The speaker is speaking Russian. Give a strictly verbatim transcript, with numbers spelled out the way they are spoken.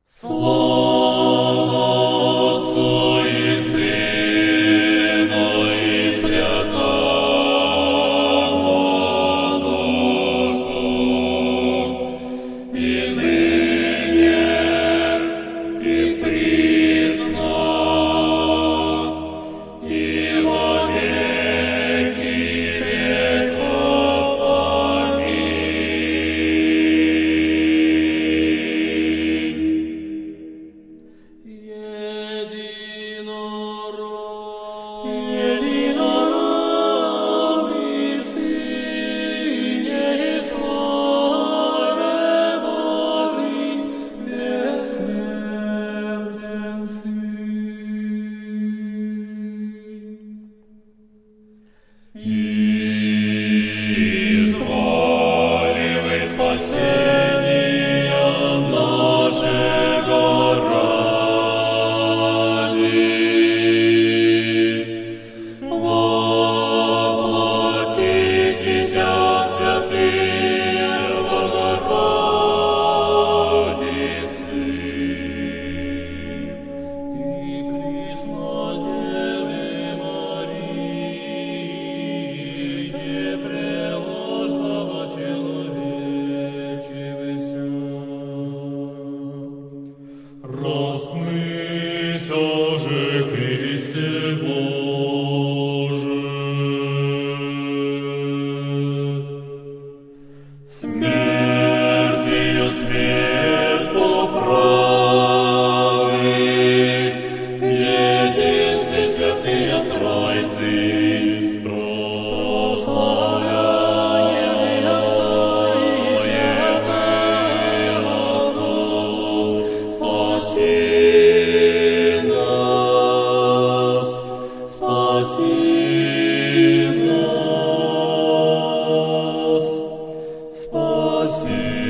Слава Отцу и Сыну и Святому Духу, и ныне, и присно, и во веки веков. Аминь. Единородный Сыне и славе Божий, бессмертен Сын. Изволевай спасения нашего ради, воплотитеся святые Богородицы и Преснодевы Марии, непреложного человечевеся. Распнися же, Христе Боже, смертью смерть поправи, единцы святые Тройцы, с прославляем Отца и Святым Отцу, спаси нас, спаси нас, спаси